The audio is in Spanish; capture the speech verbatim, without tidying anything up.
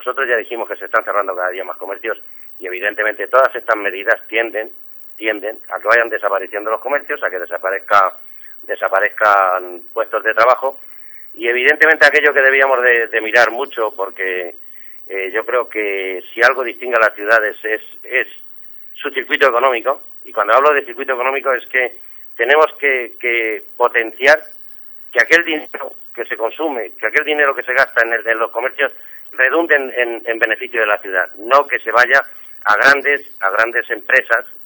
nosotros ya dijimos que se están cerrando cada día más comercios y evidentemente todas estas medidas tienden, tienden a que vayan desapareciendo los comercios, a que desaparezca, desaparezcan puestos de trabajo y evidentemente aquello que debíamos de, de mirar mucho, porque eh, yo creo que si algo distingue a las ciudades es, es su circuito económico, y cuando hablo de circuito económico es que tenemos que, que potenciar que aquel dinero que se consume, que aquel dinero que se gasta en, el, en los comercios redunde en, en, en beneficio de la ciudad, no que se vaya a grandes a grandes empresas